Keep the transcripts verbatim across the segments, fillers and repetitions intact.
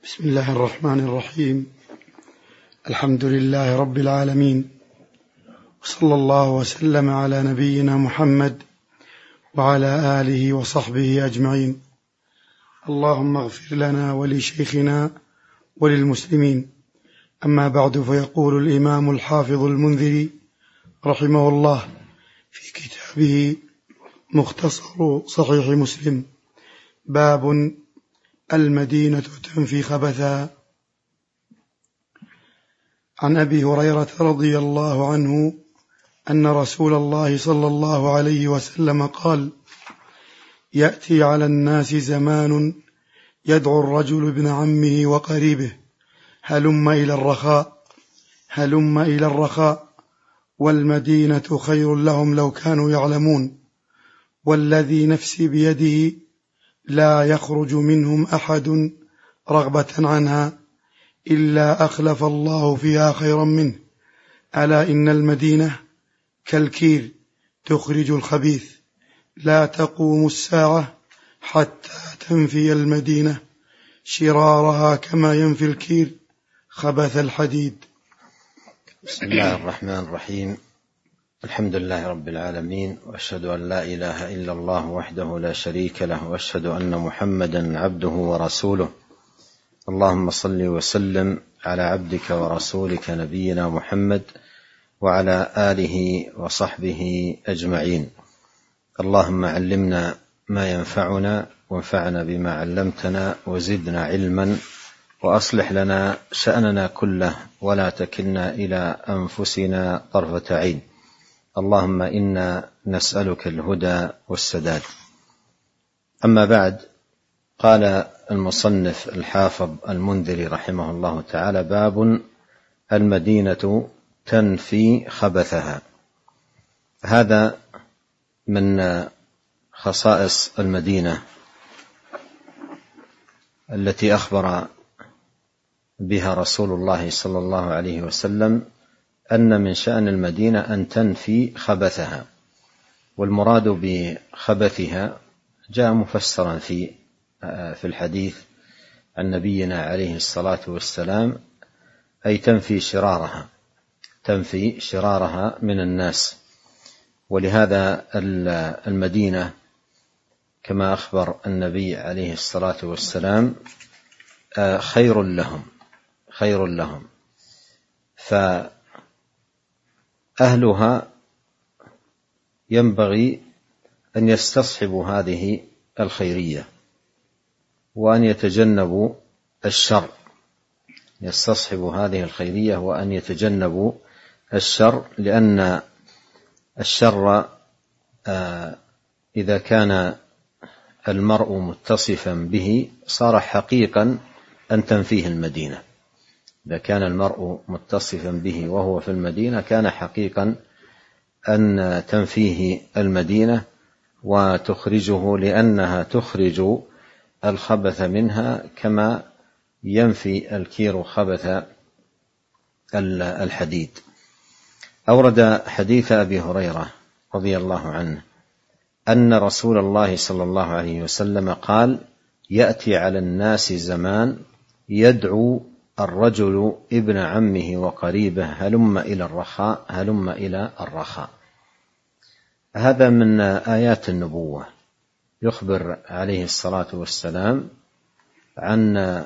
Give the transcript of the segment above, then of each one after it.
بسم الله الرحمن الرحيم. الحمد لله رب العالمين، وصلى الله وسلم على نبينا محمد وعلى آله وصحبه أجمعين. اللهم اغفر لنا ولشيخنا وللمسلمين. أما بعد، فيقول الإمام الحافظ المنذري رحمه الله في كتابه مختصر صحيح مسلم: باب المدينة تنفي خبثها. عن أبي هريرة رضي الله عنه أن رسول الله صلى الله عليه وسلم قال: يأتي على الناس زمان يدعو الرجل ابن عمه وقريبه: هلم إلى الرخاء هلم إلى الرخاء والمدينة خير لهم لو كانوا يعلمون، والذي نفسي بيده لا يخرج منهم أحد رغبة عنها إلا أخلف الله فيها خيرا منه. ألا إن المدينة كالكير تخرج الخبيث، لا تقوم الساعة حتى تنفي المدينة شرارها كما ينفي الكير خبث الحديد. بسم الله الرحمن الرحيم. الحمد لله رب العالمين، وأشهد أن لا إله إلا الله وحده لا شريك له، وأشهد أن محمدا عبده ورسوله. اللهم صل وسلم على عبدك ورسولك نبينا محمد وعلى آله وصحبه أجمعين. اللهم علمنا ما ينفعنا، وانفعنا بما علمتنا، وزدنا علما، وأصلح لنا شأننا كله، ولا تكلنا إلى أنفسنا طرفة عين. اللهم إنا نسألك الهدى والسداد. أما بعد، قال المصنف الحافظ المنذري رحمه الله تعالى: باب المدينة تنفي خبثها. هذا من خصائص المدينة التي أخبر بها رسول الله صلى الله عليه وسلم، أن من شأن المدينة أن تنفي خبثها. والمراد بخبثها جاء مفسرا في في الحديث عن نبينا عليه الصلاة والسلام، أي تنفي شرارها تنفي شرارها من الناس. ولهذا المدينة كما أخبر النبي عليه الصلاة والسلام خير لهم خير لهم فأهلها ينبغي أن يستصحبوا هذه الخيرية، وأن يتجنبوا الشر يستصحبوا هذه الخيرية وأن يتجنبوا الشر، لأن الشر إذا كان المرء متصفا به صار حقيقا أن تنفيه المدينة. إذا كان المرء متصفا به وهو في المدينة كان حقيقا أن تنفيه المدينة وتخرجه، لأنها تخرج الخبث منها كما ينفي الكير خبث الحديد. أورد حديث أبي هريرة رضي الله عنه أن رسول الله صلى الله عليه وسلم قال: يأتي على الناس زمان يدعو الرجل ابن عمه وقريبه: هلم إلى الرخاء هلم إلى الرخاء. هذا من آيات النبوة، يخبر عليه الصلاة والسلام عن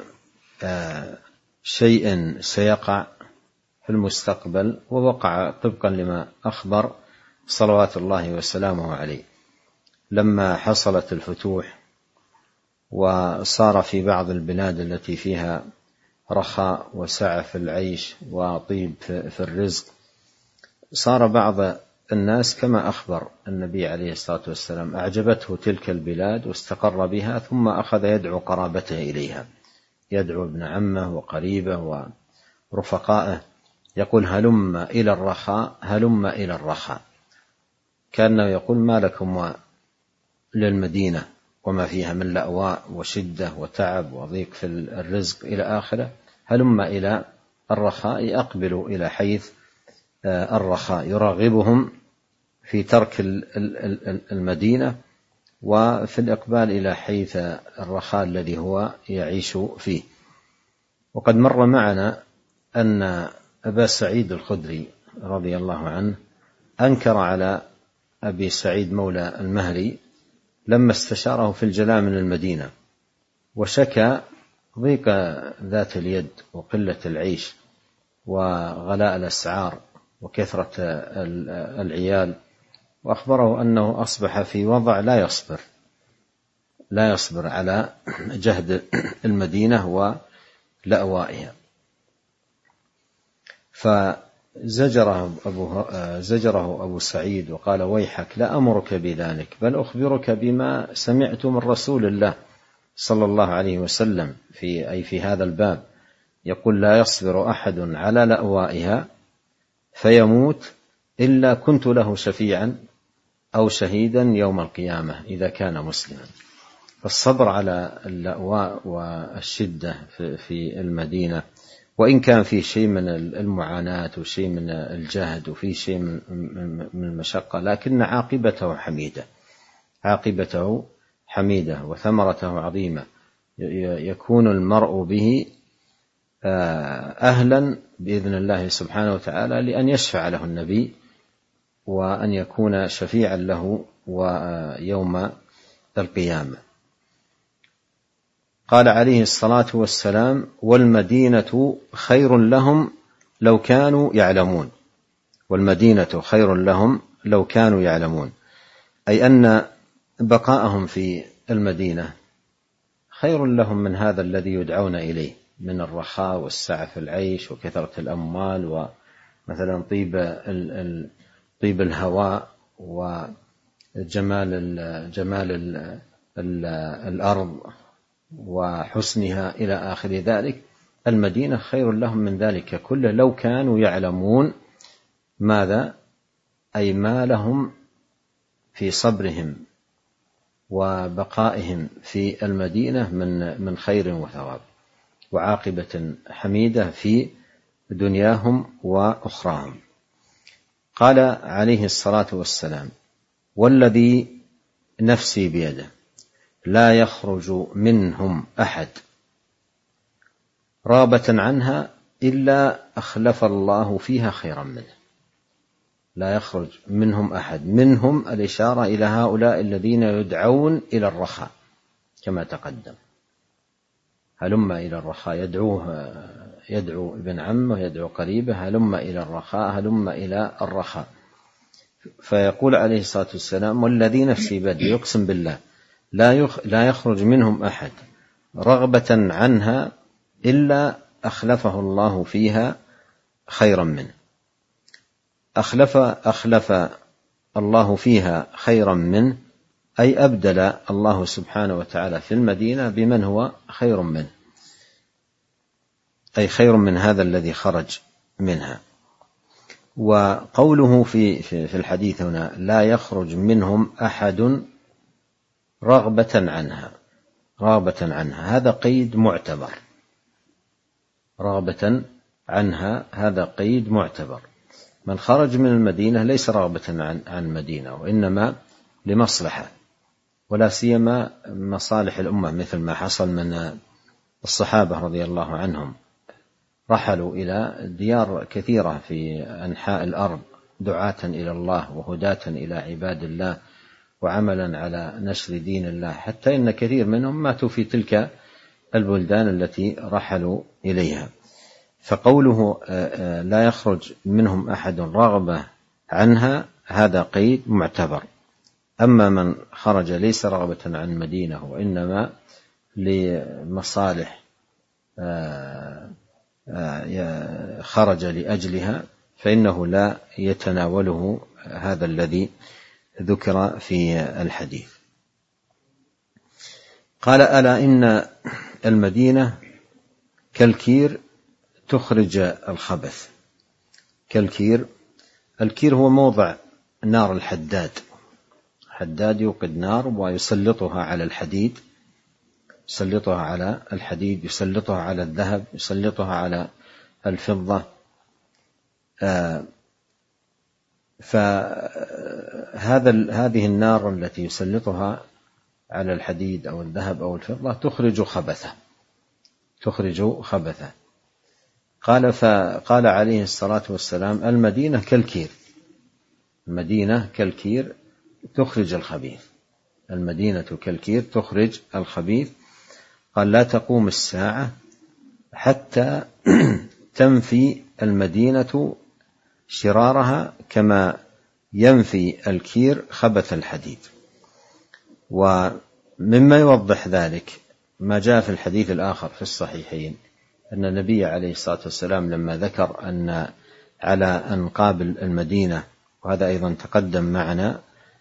شيء سيقع في المستقبل، ووقع طبقا لما أخبر صلوات الله وسلامه عليه. لما حصلت الفتوح وصار في بعض البلاد التي فيها رخاء وسعة في العيش وطيب في الرزق، صار بعض الناس كما أخبر النبي عليه الصلاة والسلام أعجبته تلك البلاد واستقر بها، ثم أخذ يدعو قرابته إليها، يدعو ابن عمه وقريبه ورفقائه، يقول: هلم إلى الرخاء هلم إلى الرخاء. كأنه يقول: ما لكم للمدينة وما فيها من لأواء وشدة وتعب وضيق في الرزق إلى آخره، هلم إلى الرخاء، أقبلوا إلى حيث الرخاء. يرغبهم في ترك المدينة وفي الإقبال إلى حيث الرخاء الذي هو يعيش فيه. وقد مر معنا أن أبا سعيد الخدري رضي الله عنه أنكر على أبي سعيد مولى المهري لما استشاره في الجلاء من المدينة، وشكى ضيق ذات اليد وقلة العيش وغلاء الأسعار وكثرة العيال، وأخبره أنه أصبح في وضع لا يصبر لا يصبر على جهد المدينة ولأوائها، فزجره أبو, زجره أبو سعيد وقال: ويحك، لا أمرك بذلك، بل أخبرك بما سمعت من رسول الله صلى الله عليه وسلم في أي في هذا الباب، يقول: لا يصبر أحد على لأوائها فيموت إلا كنت له شفيعا أو شهيدا يوم القيامة إذا كان مسلما. فالصبر على اللأواء والشدة في المدينة، وإن كان في شيء من المعاناة وشيء من الجهد وفي شيء من المشقة، لكن عاقبته حميدة عاقبته حميدة وثمرته عظيمة، يكون المرء به أهلا بإذن الله سبحانه وتعالى لأن يشفع له النبي وأن يكون شفيعا له ويوم القيامة. قال عليه الصلاة والسلام: والمدينة خير لهم لو كانوا يعلمون. والمدينة خير لهم لو كانوا يعلمون، أي أن بقاءهم في المدينة خير لهم من هذا الذي يدعون إليه من الرخاء والسعة في العيش وكثرة الأموال ومثلا طيب طيب الهواء وجمال جمال الأرض وحسنها إلى آخر ذلك. المدينة خير لهم من ذلك كله لو كانوا يعلمون ماذا، أي ما لهم في صبرهم وبقائهم في المدينة من من خير وثواب وعاقبة حميدة في دنياهم وأخراهم. قال عليه الصلاة والسلام: والذي نفسي بيده لا يخرج منهم أحد رغبة عنها إلا أخلف الله فيها خيرا منه. لا يخرج منهم أحد، منهم الإشارة إلى هؤلاء الذين يدعون إلى الرخاء كما تقدم، هلم إلى الرخاء، يدعوه يدعو ابن عمه يدعو قريبه، هلم إلى الرخاء هلم إلى الرخاء. فيقول عليه الصلاة والسلام: والذي نفسي بيده، يقسم بالله لا يخرج منهم أحد رغبة عنها إلا أخلفه الله فيها خيرا منه. أخلف أخلف الله فيها خيرا منه، أي أبدل الله سبحانه وتعالى في المدينة بمن هو خير منه، أي خير من هذا الذي خرج منها. وقوله في في الحديث هنا: لا يخرج منهم أحد رغبة عنها رغبة عنها هذا قيد معتبر، رغبة عنها هذا قيد معتبر. من خرج من المدينة ليس رغبة عن عن المدينة، وإنما لمصلحة، ولا سيما مصالح الأمة، مثل ما حصل من الصحابة رضي الله عنهم، رحلوا إلى ديار كثيرة في أنحاء الأرض دعاة إلى الله وهداة إلى عباد الله وعملا على نشر دين الله، حتى إن كثير منهم ماتوا في تلك البلدان التي رحلوا إليها. فقوله لا يخرج منهم أحد رغبة عنها هذا قيد معتبر. أما من خرج ليس رغبة عن المدينة وإنما لمصالح خرج لأجلها، فإنه لا يتناوله هذا الذي ذكر في الحديث. قال: ألا إن المدينة كالكير تخرج الخبث. كالكير، الكير هو موضع نار الحداد، حداد يوقد نار ويسلطها على الحديد، يسلطها على الحديد يسلطها على الذهب يسلطها على الفضة. آه فهذا هذه النار التي يسلطها على الحديد أو الذهب أو الفضة تخرج خبثه تخرج خبثه قال فقال عليه الصلاة والسلام المدينة كالكير، المدينة كالكير تخرج الخبيث، المدينة كالكير تخرج الخبيث. قال لا تقوم الساعة حتى تنفي المدينة شرارها كما ينفي الكير خبث الحديد. ومما يوضح ذلك ما جاء في الحديث الآخر في الصحيحين أن النبي عليه الصلاة والسلام لما ذكر أن على أنقاب المدينة، وهذا أيضا تقدم معنا،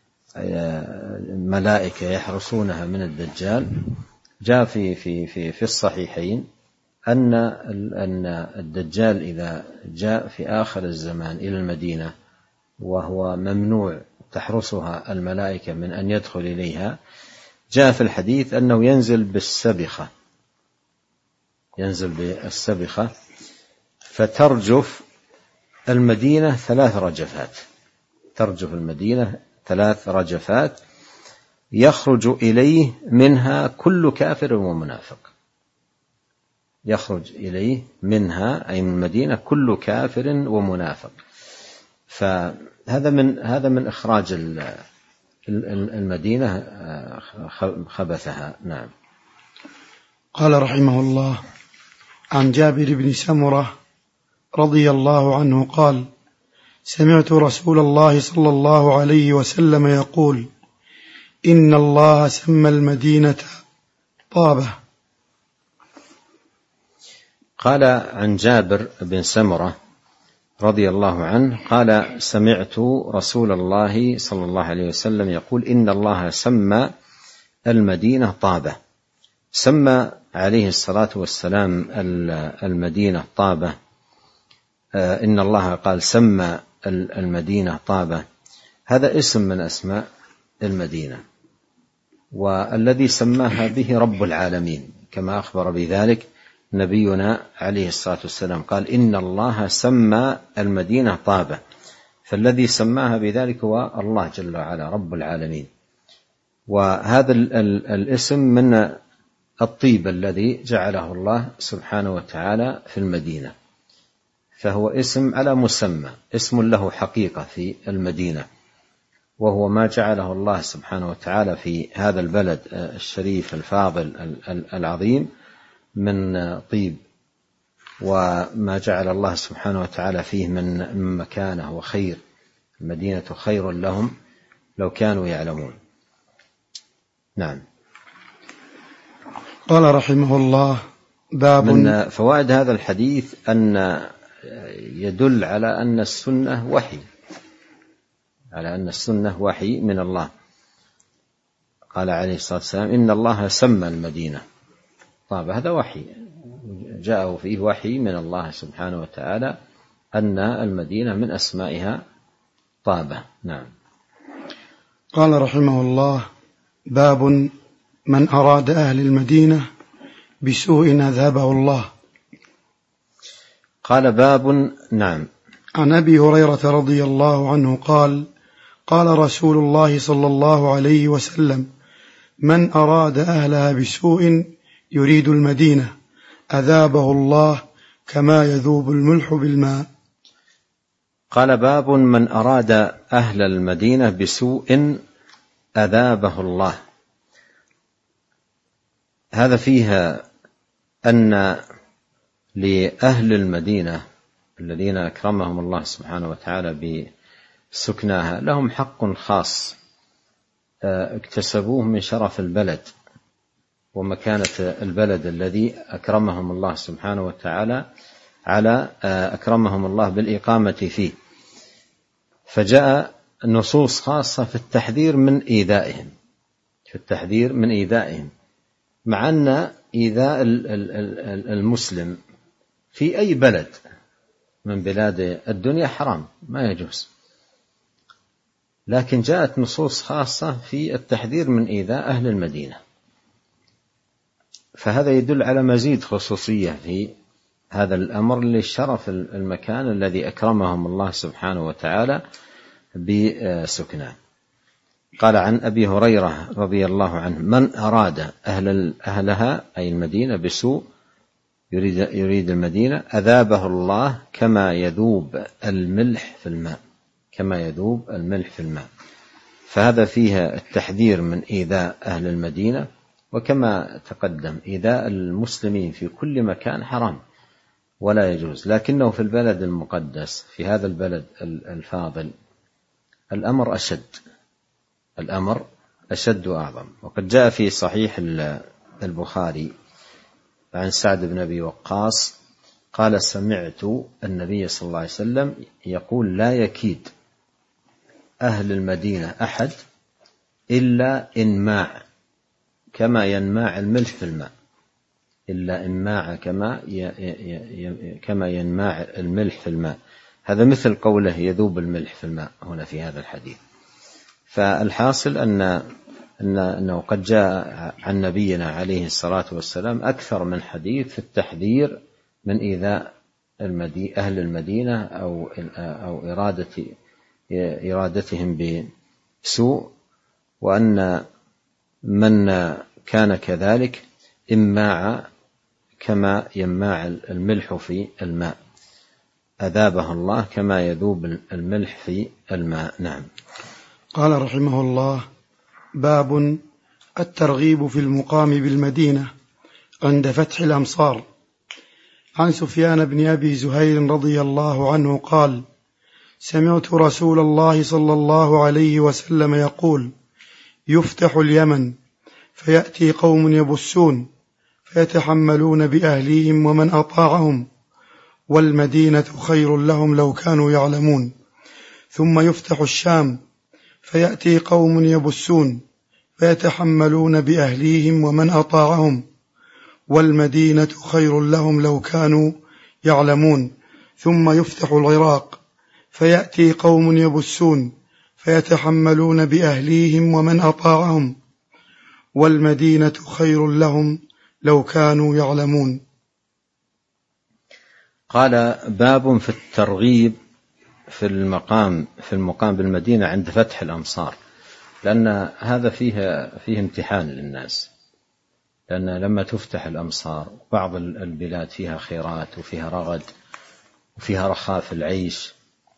ملائكة يحرسونها من الدجال، جاء في في في في الصحيحين أن أن الدجال إذا جاء في آخر الزمان إلى المدينة وهو ممنوع تحرسها الملائكة من أن يدخل إليها، جاء في الحديث أنه ينزل بالسبخة، ينزل بالسبخة فترجف المدينة ثلاث رجفات، ترجف المدينة ثلاث رجفات يخرج إليه منها كل كافر ومنافق، يخرج إليه منها أي من المدينة كل كافر ومنافق. فهذا من هذا من إخراج المدينة خبثها. نعم. قال رحمه الله عن جابر بن سمرة رضي الله عنه قال سمعت رسول الله صلى الله عليه وسلم يقول إن الله سمى المدينة طابة. قال عن جابر بن سمرة رضي الله عنه قال سمعت رسول الله صلى الله عليه وسلم يقول إن الله سمى المدينة طابة. سمى عليه الصلاة والسلام المدينة طابة، إن الله قال سمى المدينة طابة، هذا اسم من أسماء المدينة، والذي سماها به رب العالمين كما أخبر بذلك نبينا عليه الصلاة والسلام، قال إن الله سمى المدينة طابة، فالذي سماها بذلك هو الله جل وعلا رب العالمين. وهذا الاسم من الطيب الذي جعله الله سبحانه وتعالى في المدينة، فهو اسم على مسمى، اسم له حقيقة في المدينة، وهو ما جعله الله سبحانه وتعالى في هذا البلد الشريف الفاضل العظيم من طيب، وما جعل الله سبحانه وتعالى فيه من مكانه وخير. المدينة خير لهم لو كانوا يعلمون. نعم. قال رحمه الله باب من فوائد هذا الحديث أن يدل على أن السنة وحي، على أن السنة وحي من الله. قال عليه الصلاة والسلام إن الله سمى المدينة طابة، هذا وحي جاءه فيه وحي من الله سبحانه وتعالى أن المدينة من أسمائها طابة. نعم. قال رحمه الله باب من أراد أهل المدينة بسوء أذهبه الله. قال باب. نعم. عن أبي هريرة رضي الله عنه قال قال رسول الله صلى الله عليه وسلم من أراد أهلها بسوء يريد المدينة أذابه الله كما يذوب الملح بالماء. قال باب من أراد أهل المدينة بسوء أذابه الله. هذا فيها أن لأهل المدينة الذين أكرمهم الله سبحانه وتعالى بسكناها لهم حق خاص اكتسبوه من شرف البلد ومكانة البلد الذي أكرمهم الله سبحانه وتعالى على أكرمهم الله بالإقامة فيه، فجاء نصوص خاصة في التحذير من إيذائهم، في التحذير من إيذائهم، مع أن إيذاء المسلم في أي بلد من بلاد الدنيا حرام ما يجوز، لكن جاءت نصوص خاصة في التحذير من إيذاء أهل المدينة، فهذا يدل على مزيد خصوصية في هذا الأمر للشرف المكان الذي أكرمهم الله سبحانه وتعالى بسكنه. قال عن أبي هريرة رضي الله عنه من أراد أهل أهلها أي المدينة بسوء يريد, يريد المدينة أذابه الله كما يذوب الملح في الماء، كما يذوب الملح في الماء. فهذا فيها التحذير من إيذاء أهل المدينة، وكما تقدم إيذاء المسلمين في كل مكان حرام ولا يجوز، لكنه في البلد المقدس، في هذا البلد الفاضل، الأمر أشد، الأمر أشد وأعظم. وقد جاء في صحيح البخاري عن سعد بن أبي وقاص قال سمعت النبي صلى الله عليه وسلم يقول لا يكيد أهل المدينة أحد إلا إنماع كما ينماع الملح في الماء، إلا إنماع كما كما ينماع الملح في الماء. هذا مثل قوله يذوب الملح في الماء هنا في هذا الحديث. فالحاصل أن أنه قد جاء عن نبينا عليه الصلاة والسلام أكثر من حديث في التحذير من إيذاء أهل المدينة أو أو إرادة إرادتهم بسوء، وأن من كان كذلك إماع كما يماع الملح في الماء، أذابه الله كما يذوب الملح في الماء. نعم. قال رحمه الله: باب الترغيب في المقام بالمدينة عند فتح الأمصار. عن سفيان بن أبي زهير رضي الله عنه قال: سمعت رسول الله صلى الله عليه وسلم يقول: يفتح اليمن فيأتي قوم يبسون فيتحملون بأهليهم ومن أطاعهم، والمدينة خير لهم لو كانوا يعلمون. ثم يفتح الشام فيأتي قوم يبسون فيتحملون بأهليهم ومن أطاعهم، والمدينة خير لهم لو كانوا يعلمون. ثم يفتح العراق فيأتي قوم يبسون فيتحملون بأهليهم ومن أطاعهم، والمدينة خير لهم لو كانوا يعلمون. قال: باب في الترغيب في المقام في المقام بالمدينة عند فتح الأمصار، لأن هذا فيه فيه امتحان للناس، لأن لما تفتح الأمصار بعض البلاد فيها خيرات وفيها رغد وفيها رخاء في العيش،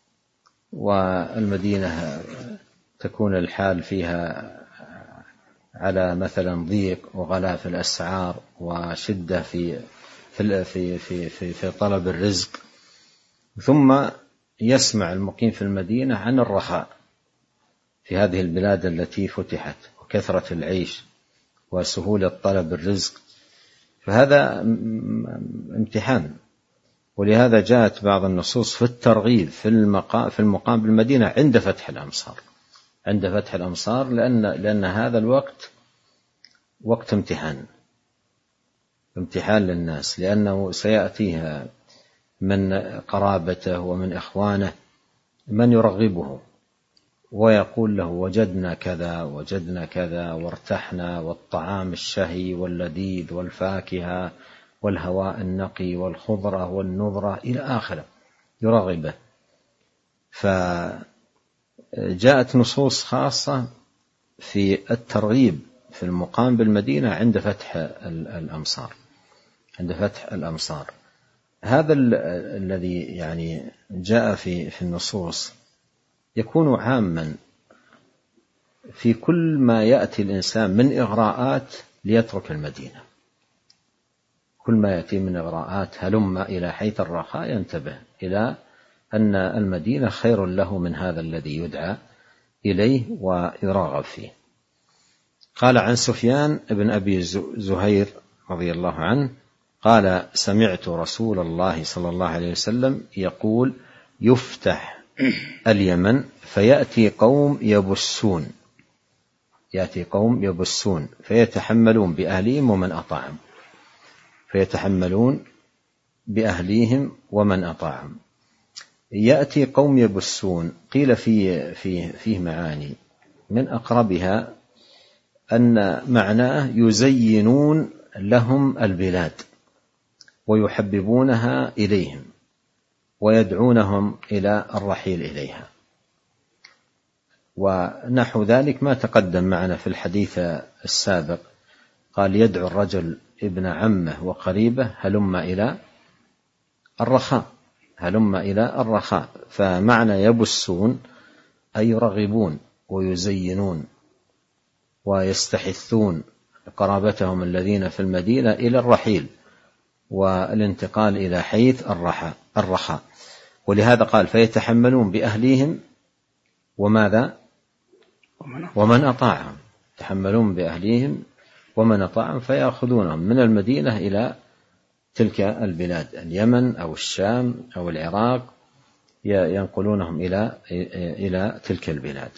والمدينة تكون الحال فيها على مثلا ضيق وغلاء في الأسعار وشدة في في في في في, في طلب الرزق، ثم يسمع المقيم في المدينة عن الرخاء في هذه البلاد التي فتحت وكثرة العيش وسهولة طلب الرزق، فهذا امتحان. ولهذا جاءت بعض النصوص في الترغيب في المقام في المقام بالمدينة عند فتح الأمصار، عند فتح الأمصار، لأن لأن هذا الوقت وقت امتحان، امتحان للناس، لأنه سيأتيها من قرابته ومن إخوانه من يرغبه ويقول له وجدنا كذا وجدنا كذا وارتحنا، والطعام الشهي واللذيذ والفاكهة والهواء النقي والخضرة والنضرة إلى آخره، يرغبه. فجاءت نصوص خاصة في الترغيب في المقام بالمدينة عند فتح الأمصار، عند فتح الأمصار. هذا الذي يعني جاء في في النصوص يكون عاما في كل ما يأتي الإنسان من إغراءات ليترك المدينة، كل ما يأتي من إغراءات هلم إلى حيث الرخاء ينتبه إلى أن المدينة خير له من هذا الذي يدعى إليه ويرغب فيه. قال: عن سفيان بن أبي زهير رضي الله عنه قال: سمعت رسول الله صلى الله عليه وسلم يقول: يفتح اليمن فيأتي قوم يبسون يأتي قوم يبسون فيتحملون بأهليهم ومن أطاعهم، فيتحملون بأهليهم ومن أطاعهم. يأتي قوم يبسون، قيل فيه فيه فيه معاني، من أقربها أن معناه يزينون لهم البلاد ويحببونها إليهم ويدعونهم إلى الرحيل إليها، ونحو ذلك ما تقدم معنا في الحديث السابق. قال: يدعو الرجل ابن عمه وقريبه هلم إلى الرخاء، هلم إلى الرخاء. فمعنى يبسون أي يرغبون ويزينون ويستحثون قرابتهم الذين في المدينة إلى الرحيل والانتقال إلى حيث الرخاء. ولهذا قال فيتحملون بأهليهم وماذا؟ ومن أطاعهم، يتحملون بأهليهم ومن أطاعهم، فيأخذونهم من المدينة إلى تلك البلاد، اليمن أو الشام أو العراق، ينقلونهم إلى إلى تلك البلاد.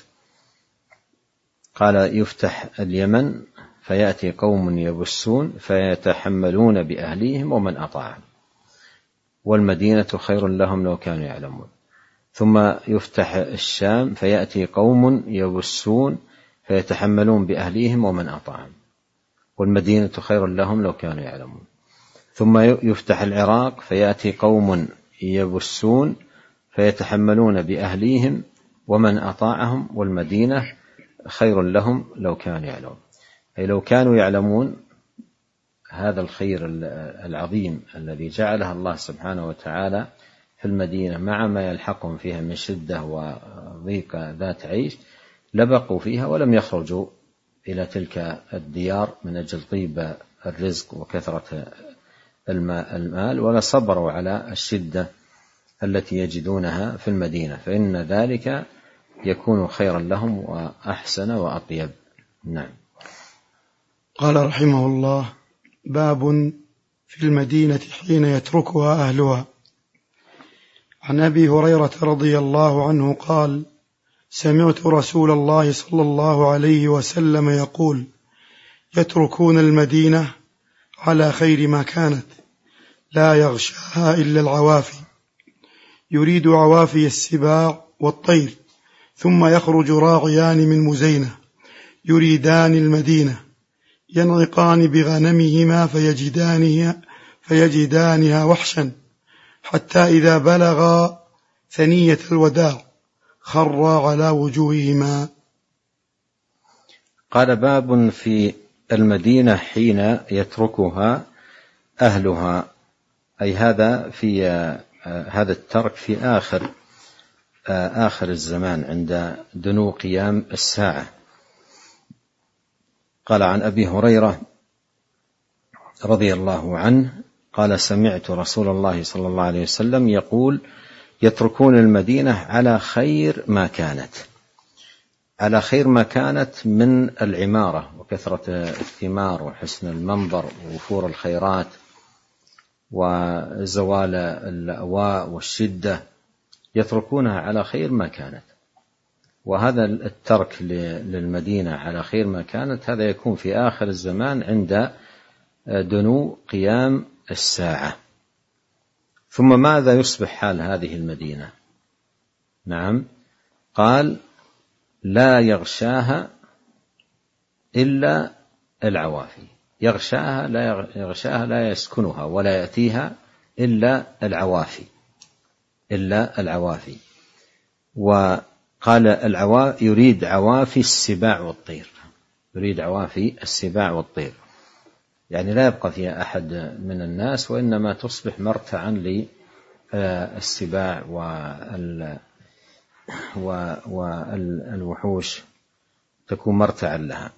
قال يفتح اليمن فيأتي قوم يبسون فيتحملون بأهليهم ومن أطاعهم، والمدينة خير لهم لو كانوا يعلمون. ثم يفتح الشام فيأتي قوم يبسون فيتحملون بأهليهم ومن أطاعهم، والمدينة خير لهم لو كانوا يعلمون. ثم يفتح العراق فيأتي قوم يبسون فيتحملون بأهليهم ومن أطاعهم، والمدينة خير لهم لو كانوا يعلمون. أي لو كانوا يعلمون هذا الخير العظيم الذي جعله الله سبحانه وتعالى في المدينة مع ما يلحقهم فيها من شدة وضيق ذات عيش، لبقوا فيها ولم يخرجوا إلى تلك الديار من أجل طيب الرزق وكثرة المال، ولا صبروا على الشدة التي يجدونها في المدينة، فإن ذلك يكون خيرا لهم وأحسن وأطيب. نعم. قال رحمه الله: باب في المدينة حين يتركها أهلها. عن أبي هريرة رضي الله عنه قال: سمعت رسول الله صلى الله عليه وسلم يقول: يتركون المدينة على خير ما كانت، لا يغشاها إلا العوافي، يريد عوافي السباع والطير، ثم يخرج راعيان من مزينة يريدان المدينة، ينعقان بغنمهما فيجدانها, فيجدانها وحشا، حتى إذا بلغا ثنية الوداع خرا على وجوههما. قال: باب في المدينة حين يتركها أهلها، أي هذا في هذا الترك في آخر آخر الزمان عند دنو قيام الساعة. قال: عن أبي هريرة رضي الله عنه قال: سمعت رسول الله صلى الله عليه وسلم يقول: يتركون المدينة على خير ما كانت. على خير ما كانت من العمارة وكثرة الثمار وحسن المنظر ووفور الخيرات وزوال الأواء والشدة، يتركونها على خير ما كانت. وهذا الترك للمدينة على خير ما كانت هذا يكون في آخر الزمان عند دنو قيام الساعة. ثم ماذا يصبح حال هذه المدينة؟ نعم، قال: لا يغشاها إلا العوافي. يغشاها لا يغشاها لا يسكنها ولا يأتيها إلا العوافي إلا العوافي. وقال العوافي يريد عوافي السباع والطير، يريد عوافي السباع والطير، يعني لا يبقى فيها أحد من الناس، وإنما تصبح مرتعا للسباع والوحوش، تكون مرتعا لها.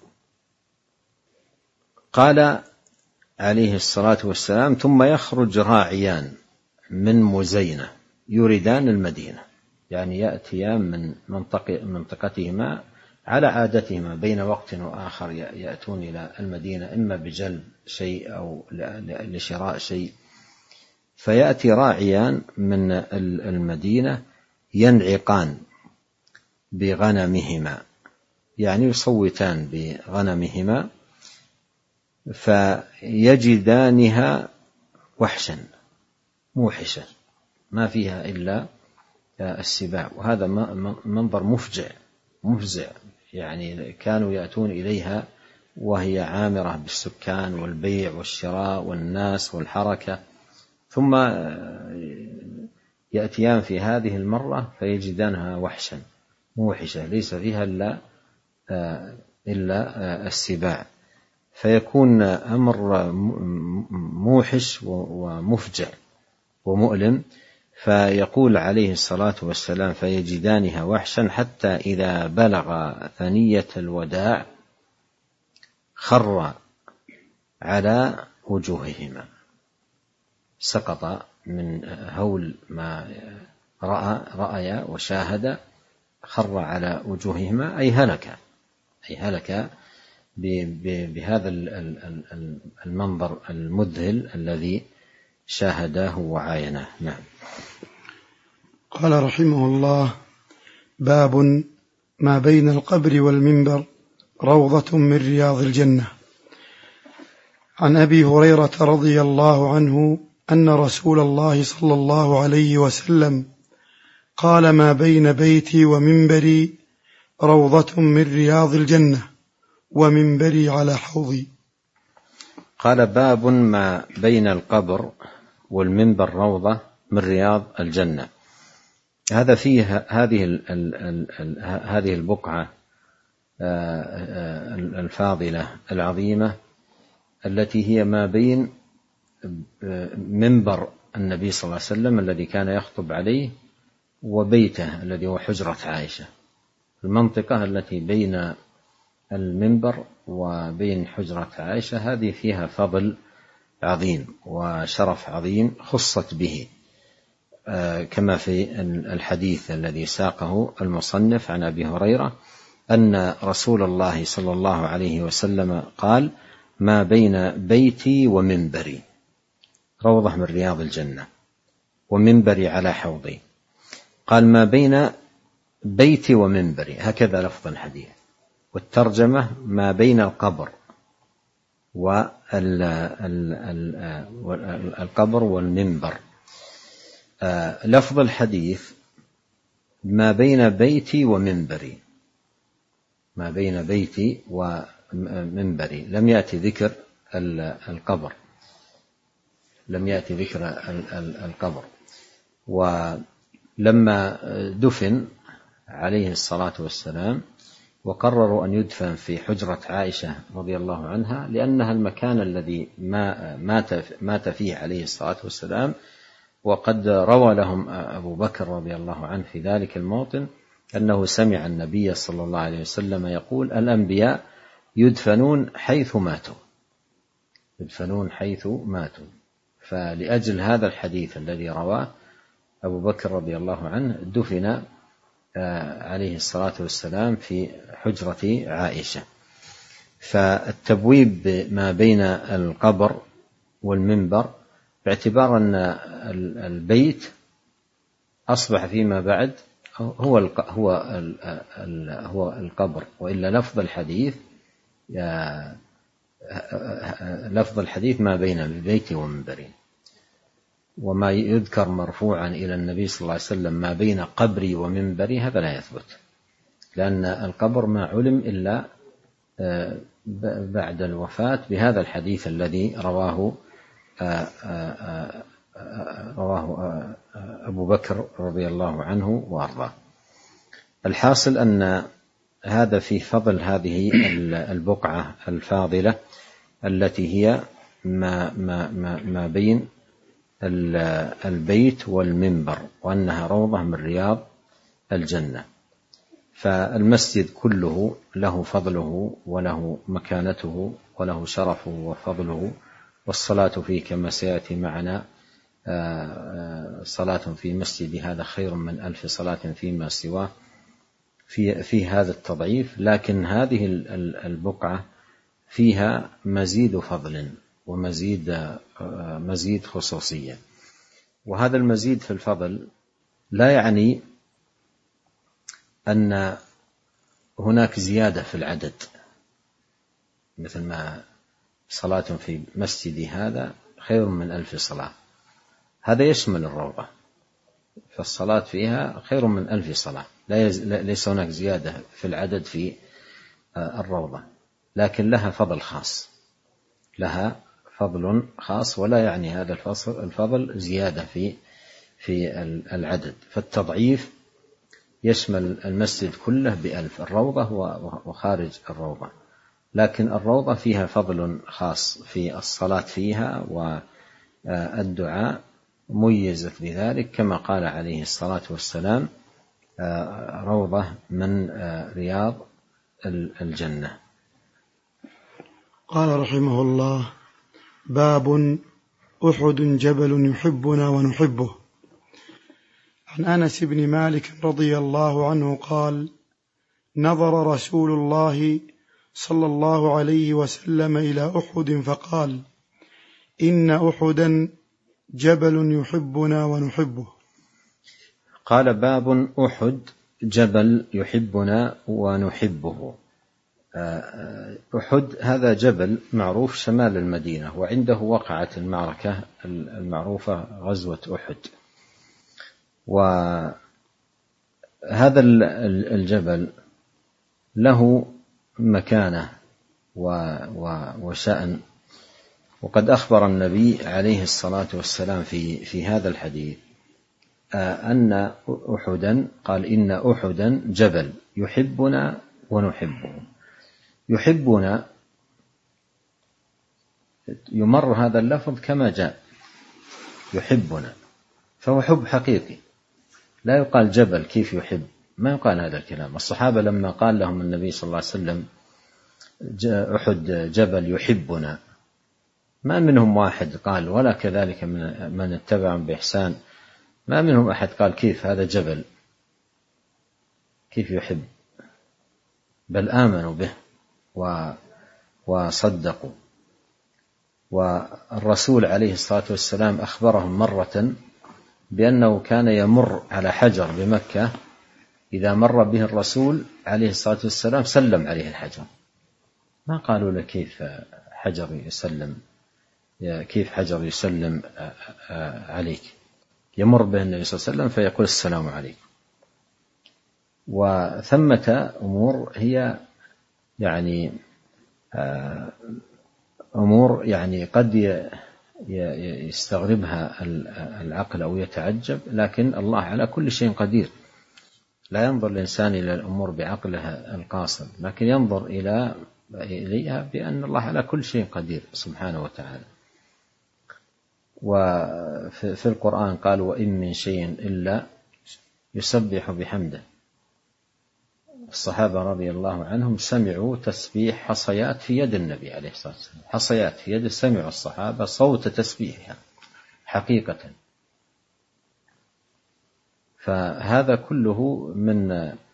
قال عليه الصلاة والسلام: ثم يخرج راعيان من مزينة يريدان المدينة، يعني يأتيان من منطقتهما على عادتهما بين وقت وآخر، يأتون إلى المدينة إما بجلب شيء أو لشراء شيء. فيأتي راعيان من المدينة ينعقان بغنمهما، يعني يصوتان بغنمهما، فيجدانها وحشا موحشا ما فيها إلا السباع. وهذا منظر مفجع مفزع، يعني كانوا يأتون إليها وهي عامرة بالسكان والبيع والشراء والناس والحركة، ثم يأتيان في هذه المرة فيجدانها وحشا موحشة ليس فيها إلا إلا السباع. فيكون أمر موحش ومفجع ومؤلم. فيقول عليه الصلاة والسلام: فيجدانها وحشا حتى إذا بلغ ثنية الوداع خر على وجوههما. سقط من هول ما رأى رأي وشاهد، خر على وجوههما أي هلك، أي هلك بهذا المنظر المذهل الذي شاهداه وعايناه. نعم. قال رحمه الله: باب ما بين القبر والمنبر روضة من رياض الجنة. عن أبي هريرة رضي الله عنه أن رسول الله صلى الله عليه وسلم قال: ما بين بيتي ومنبري روضة من رياض الجنة ومنبري على حوضي. قال: باب ما بين القبر والمنبر روضة من رياض الجنة. هذا فيه هذه هذه البقعة الفاضلة العظيمة التي هي ما بين منبر النبي صلى الله عليه وسلم الذي كان يخطب عليه وبيته الذي هو حجرة عائشة. المنطقة التي بين المنبر وبين حجرة عائشة هذه فيها فضل عظيم وشرف عظيم خصت به، كما في الحديث الذي ساقه المصنف عن أبي هريرة أن رسول الله صلى الله عليه وسلم قال: ما بين بيتي ومنبري روضة من رياض الجنة ومنبري على حوضي. قال: ما بين بيتي ومنبري، هكذا لفظ الحديث. والترجمة: ما بين القبر والقبر والمنبر. لفظ الحديث: ما بين بيتي ومنبري، ما بين بيتي ومنبري. لم يأتي ذكر القبر، لم يأتي ذكر القبر. ولما دفن عليه الصلاة والسلام وقرروا أن يدفن في حجرة عائشة رضي الله عنها، لأنها المكان الذي مات فيه عليه الصلاة والسلام، وقد روى لهم أبو بكر رضي الله عنه في ذلك الموطن أنه سمع النبي صلى الله عليه وسلم يقول: الأنبياء يدفنون حيث ماتوا، يدفنون حيث ماتوا. فلأجل هذا الحديث الذي رواه أبو بكر رضي الله عنه دفن عليه الصلاة والسلام في حجرة عائشة. فالتبويب ما بين القبر والمنبر باعتبار أن البيت أصبح فيما بعد هو هو هو القبر، وإلا لفظ الحديث لفظ الحديث ما بين البيت ومنبري. وما يذكر مرفوعا إلى النبي صلى الله عليه وسلم ما بين قبري ومنبري هذا لا يثبت، لأن القبر ما علم إلا بعد الوفاة بهذا الحديث الذي رواه رواه أبو بكر رضي الله عنه وأرضاه. الحاصل أن هذا في فضل هذه البقعة الفاضلة التي هي ما, ما, ما, ما بين البيت والمنبر، وأنها روضة من رياض الجنة. فالمسجد كله له فضله وله مكانته وله شرفه وفضله، والصلاة فيه كما سيأتي معنا صلاة في مسجد هذا خير من ألف صلاة فيما سواه في, في هذا التضعيف. لكن هذه البقعة فيها مزيد فضل ومزيد مزيد خصوصية. وهذا المزيد في الفضل لا يعني أن هناك زيادة في العدد، مثل ما صلاة في مسجد هذا خير من ألف صلاة، هذا يشمل الروضة، فالصلاة فيها خير من ألف صلاة، ليس هناك زيادة في العدد في الروضة، لكن لها فضل خاص، لها فضل خاص، ولا يعني هذا الفضل زيادة في في العدد. فالتضعيف يشمل المسجد كله بألف، الروضة وخارج الروضة. لكن الروضة فيها فضل خاص في الصلاة فيها والدعاء ميزت بذلك، كما قال عليه الصلاة والسلام: روضة من رياض الجنة. قال رحمه الله: باب أحد جبل يحبنا ونحبه. عن أنس بن مالك رضي الله عنه قال: نظر رسول الله صلى الله عليه وسلم إلى أحد فقال: إن أحدا جبل يحبنا ونحبه. قال: باب أحد جبل يحبنا ونحبه. أحد هذا جبل معروف شمال المدينة، وعنده وقعت المعركة المعروفة غزوة أحد. وهذا الجبل له مكانة وشأن، وقد أخبر النبي عليه الصلاة والسلام في في هذا الحديث أن أحدا، قال: إن أحدا جبل يحبنا ونحبه. يحبنا يمر هذا اللفظ كما جاء، يحبنا، فهو حب حقيقي، لا يقال جبل كيف يحب، ما يقال هذا الكلام. الصحابة لما قال لهم النبي صلى الله عليه وسلم: أحد جبل يحبنا، ما منهم واحد قال، ولا كذلك من من اتبعهم بإحسان، ما منهم أحد قال كيف هذا جبل، كيف يحب، بل آمنوا به وصدقوا. والرسول عليه الصلاة والسلام أخبرهم مرة بأنه كان يمر على حجر بمكة، إذا مر به الرسول عليه الصلاة والسلام سلم عليه الحجر، ما قالوا له كيف حجر يسلم، كيف حجر يسلم عليك، يمر به النبي صلى الله عليه وسلم فيقول: السلام عليكم. وثمة أمور هي يعني أمور يعني قد يستغربها العقل أو يتعجب، لكن الله على كل شيء قدير. لا ينظر الإنسان إلى الأمور بعقله القاصر، لكن ينظر إلى إليها بأن الله على كل شيء قدير سبحانه وتعالى. وفي القرآن قال: وإن من شيء إلا يسبح بحمده. الصحابة رضي الله عنهم سمعوا تسبيح حصيات في يد النبي عليه الصلاة والسلام، حصيات في يد، سمعوا الصحابة صوت تسبيحها حقيقة. فهذا كله من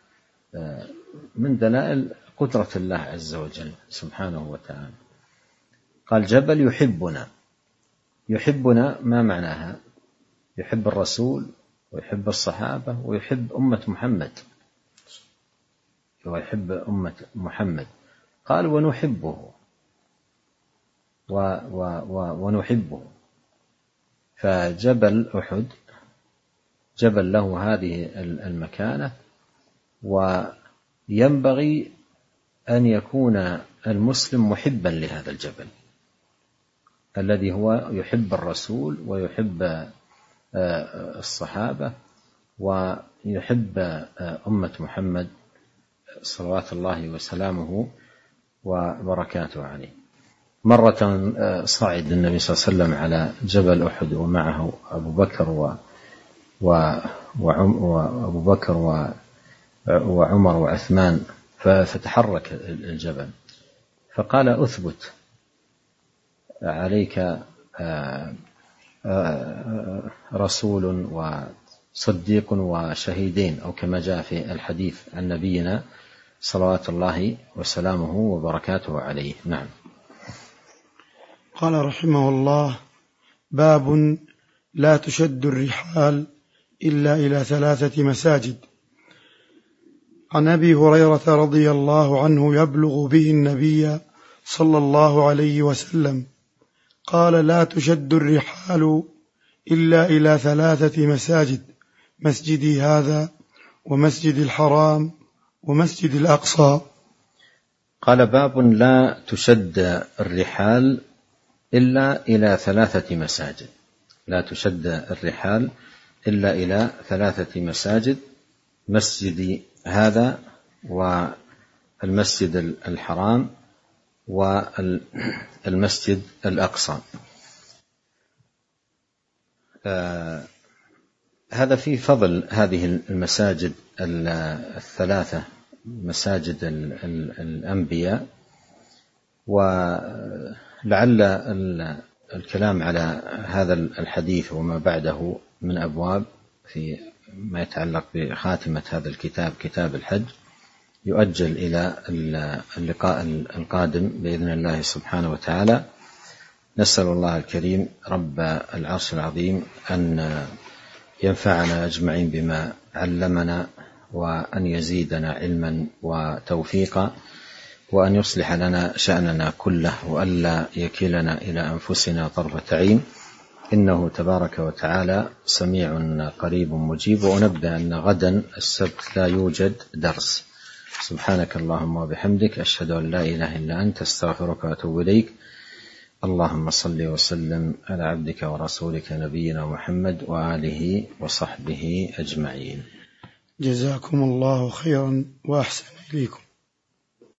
من دلائل قدرة الله عز وجل سبحانه وتعالى. قال: جبل يحبنا. يحبنا ما معناها؟ يحب الرسول ويحب الصحابة ويحب أمة محمد، ويحب أمة محمد. قال: ونحبه و و و ونحبه. فجبل أحد جبل له هذه المكانة، وينبغي أن يكون المسلم محبا لهذا الجبل الذي هو يحب الرسول ويحب الصحابة ويحب أمة محمد صلوات الله وسلامه وبركاته عليه. مرة صعد النبي صلى الله عليه وسلم على جبل أحد ومعه أبو بكر و وأبو بكر وعمر وعثمان، فتحرك الجبل، فقال: أثبت عليك رسول وصديق وشهيدين، أو كما جاء في الحديث عن نبينا صلوات الله وسلامه وبركاته عليه. نعم. قال رحمه الله: باب لا تشد الرحال إلا إلى ثلاثة مساجد. عن أبي هريرة رضي الله عنه يبلغ به النبي صلى الله عليه وسلم قال: لا تشد الرحال إلا إلى ثلاثة مساجد: مسجدي هذا، ومسجد الحرام، ومسجد الأقصى. قال: باب لا تشد الرحال إلا إلى ثلاثة مساجد. لا تشد الرحال إلا إلى ثلاثة مساجد: مسجدي هذا، والمسجد الحرام، والمسجد الأقصى. آه هذا في فضل هذه المساجد الثلاثة، مساجد الأنبياء. ولعل الكلام على هذا الحديث وما بعده من أبواب في ما يتعلق بخاتمة هذا الكتاب، كتاب الحج، يؤجل إلى اللقاء القادم بإذن الله سبحانه وتعالى. نسأل الله الكريم رب العرش العظيم أن ينفعنا أجمعين بما علمنا، وأن يزيدنا علما وتوفيقا، وأن يصلح لنا شأننا كله، وألا يكلنا إلى أنفسنا طرفة عين، إنه تبارك وتعالى سميع قريب مجيب. وأنبه أن غدا السبت لا يوجد درس. سبحانك اللهم وبحمدك، أشهد أن لا إله إلا أنت، استغفرك وأتوب إليك. اللهم صل وسلم على عبدك ورسولك نبينا محمد وآله وصحبه أجمعين. جزاكم الله خيرا وأحسن إليكم.